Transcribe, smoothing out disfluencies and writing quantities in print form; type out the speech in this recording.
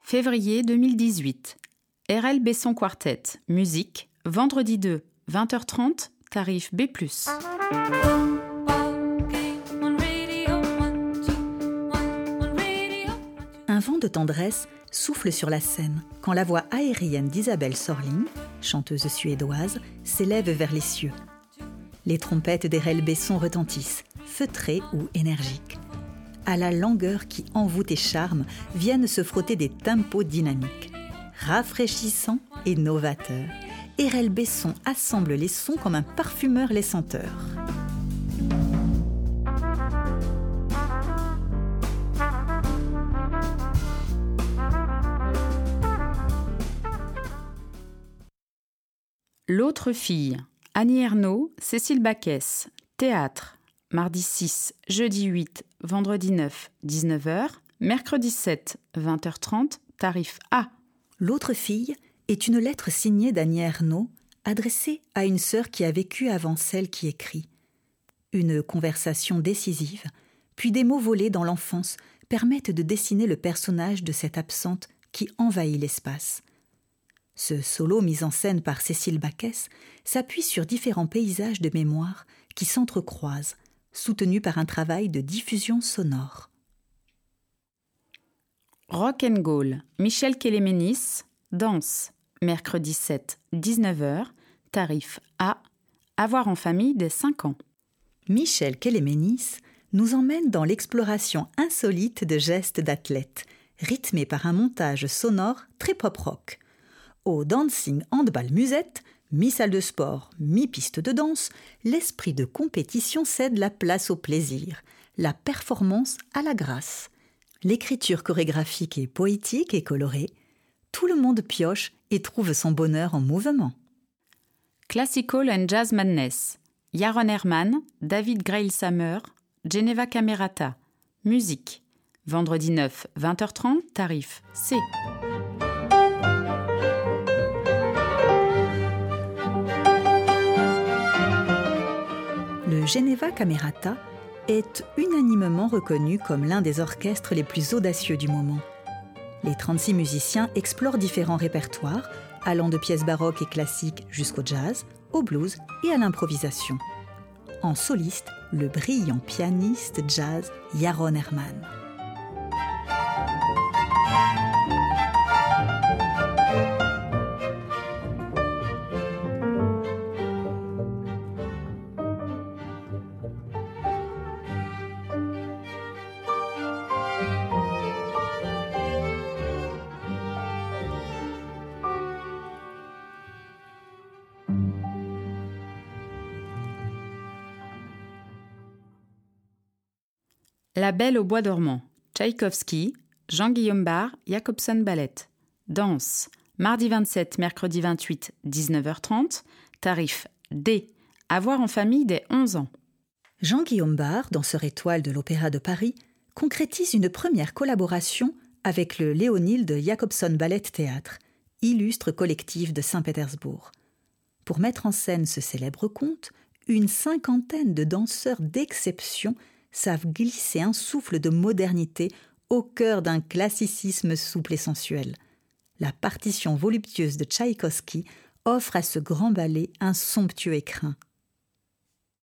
Février 2018. RL Besson Quartet. Musique. Vendredi 2, 20h30. Tarif B+. Un vent de tendresse souffle sur la scène quand la voix aérienne d'Isabelle Sorling, chanteuse suédoise, s'élève vers les cieux. Les trompettes d'Erel Besson retentissent, feutrées ou énergiques. À la langueur qui envoûte et charme viennent se frotter des tempos dynamiques. Rafraîchissants et novateurs, Erel Besson assemble les sons comme un parfumeur les senteurs. L'autre fille. Annie Ernaux, Cécile Baquès. Théâtre. Mardi 6, jeudi 8, vendredi 9, 19h. Mercredi 7, 20h30. Tarif A. L'autre fille est une lettre signée d'Annie Ernaux, adressée à une sœur qui a vécu avant celle qui écrit. Une conversation décisive, puis des mots volés dans l'enfance permettent de dessiner le personnage de cette absente qui envahit l'espace. Ce solo mis en scène par Cécile Baquès s'appuie sur différents paysages de mémoire qui s'entrecroisent, soutenus par un travail de diffusion sonore. Rock and Goal. Michel Kéléménis. Danse. Mercredi 7, 19h. Tarif A. Avoir en famille dès 5 ans. Michel Kéléménis nous emmène dans l'exploration insolite de gestes d'athlètes, rythmés par un montage sonore très pop-rock. Au dancing handball musette, mi-salle de sport, mi-piste de danse, l'esprit de compétition cède la place au plaisir, la performance à la grâce. L'écriture chorégraphique est poétique et colorée. Tout le monde pioche et trouve son bonheur en mouvement. Classical and Jazz Madness. Yaron Herman, David Greil-Sammer, Geneva Camerata. Musique. Vendredi 9, 20h30, tarif C. Le Geneva Camerata est unanimement reconnu comme l'un des orchestres les plus audacieux du moment. Les 36 musiciens explorent différents répertoires, allant de pièces baroques et classiques jusqu'au jazz, au blues et à l'improvisation. En soliste, le brillant pianiste jazz Yaron Herman. La Belle au bois dormant. Tchaïkovski, Jean-Guillaume Bar, Jacobson Ballet. Danse. Mardi 27, mercredi 28, 19h30. Tarif D. Avoir en famille dès 11 ans. Jean-Guillaume Bar, danseur étoile de l'Opéra de Paris, concrétise une première collaboration avec le Léonil de Jacobson Ballet Théâtre, illustre collectif de Saint-Pétersbourg. Pour mettre en scène ce célèbre conte, une 50aine de danseurs d'exception savent glisser un souffle de modernité au cœur d'un classicisme souple et sensuel. La partition voluptueuse de Tchaïkovski offre à ce grand ballet un somptueux écrin.